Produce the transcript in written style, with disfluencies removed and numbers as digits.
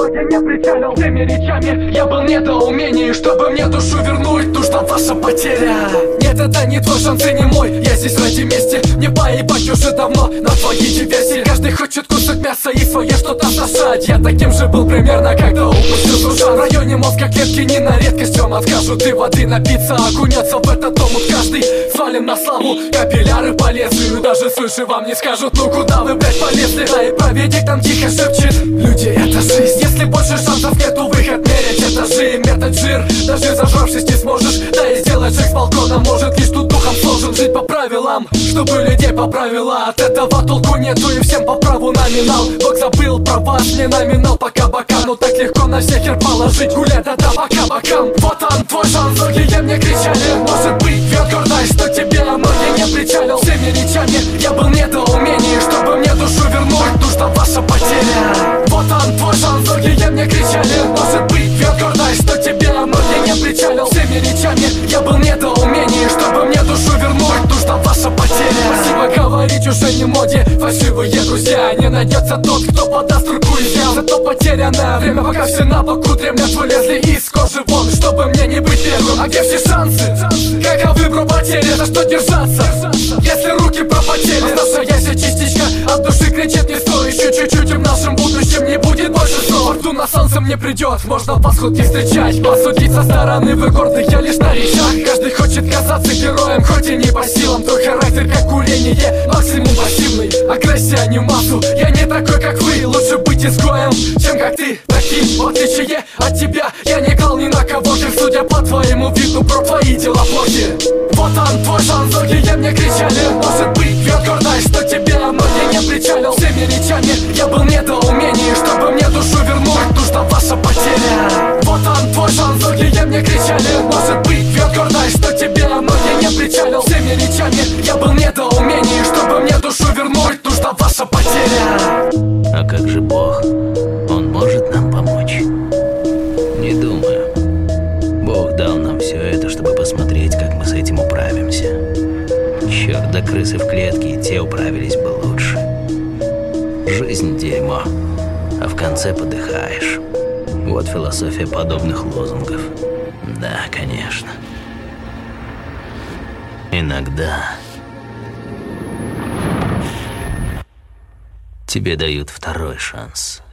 но я не причалил всеми речами. Я был недоумении, чтобы мне душу вернуть, нужна ваша потеря. Нет, это не твой шанс и не мой, я здесь ради мести. Мне поебать уже давно на твои диверсии. Каждый хочет кусок мяса и свое что-то сосать. Я таким же был примерно, когда упустил дружан. В районе мозга клетки не на редкость вам откажут. И воды напиться, окунется в этот омут каждый. Свалим на славу, капилляры полезли. Даже свыше вам не скажут, ну куда вы, блять, полезли. Да и проведик там тихо шепчет: люди, это жизнь. Если больше шансов нету, выход мерить этажи. Метод жир, даже зажравшись не сможешь. Да и сделать шаг с балкона может лишь тут духом сложен. Жить по правилам, чтобы людей поправила. От этого толку нету и всем по праву номинал. Бог забыл про вас, не номинал пока бока. Ну так легко на всех хер положить, гулять до бока бокам. Вот он твой шанс, многие мне кричали: может быть, бьет гордость, что тебе многие не причалил всеми речами. Я был недоумении, чтобы мне душу вернуть, нужна ваша потеря. Вот он твой шанс, многие мне кричали: может быть, бьет гордость, что тебе многие не причалил всеми речами. Я был недоумении, чтобы мне душу вернуть, нужна ваша потеря. Спасибо говорить уже не моде, фальшивые друзья. Не найдется тот, кто подаст руку и взял. Зато потерянное время, пока все на боку дремлят, вылезли из кожи вон, чтобы мне не быть первым. А где все шансы? Каковы про потери, за что держаться? Если руки пропотели, оставшаяся частичка от души кричит: не стой, еще чуть-чуть, и в нашем будущем не будет больше снов. Фортуна солнцем не придет, можно восход не встречать. Посудить со стороны, вы горды, я лишь на речах. Каждый хочет казаться героем, хоть и не по силам. Твой характер как курение, максимум пассивный. Агрессия не в массу, я не такой как вы. Лучше быть изгоем, чем как ты таким. В отличие от тебя, я не кал ни на кого. Судя по твоему виду, про твои дела плохи. Вот он твой шанс, многие мне кричали: может быть, бьет гордость, что тебе многие не причалил всеми речами. Я был недоумении, чтобы мне душу вернуть, нужна ваша потеря. Вот он твой шанс, многие мне кричали: может быть, бьет гордость, что тебе многие не причалил всеми речами. Я был недоумении, чтобы мне душу вернуть, нужна ваша потеря. А как же Бог? Он может нам помочь? Не думаю. Бог дал нам все это, чтобы посмотреть, как мы с этим управимся. Черт, да крысы в клетке, и те управились бы лучше. Жизнь дерьмо, а в конце подыхаешь. Вот философия подобных лозунгов. Да, конечно. Иногда тебе дают второй шанс.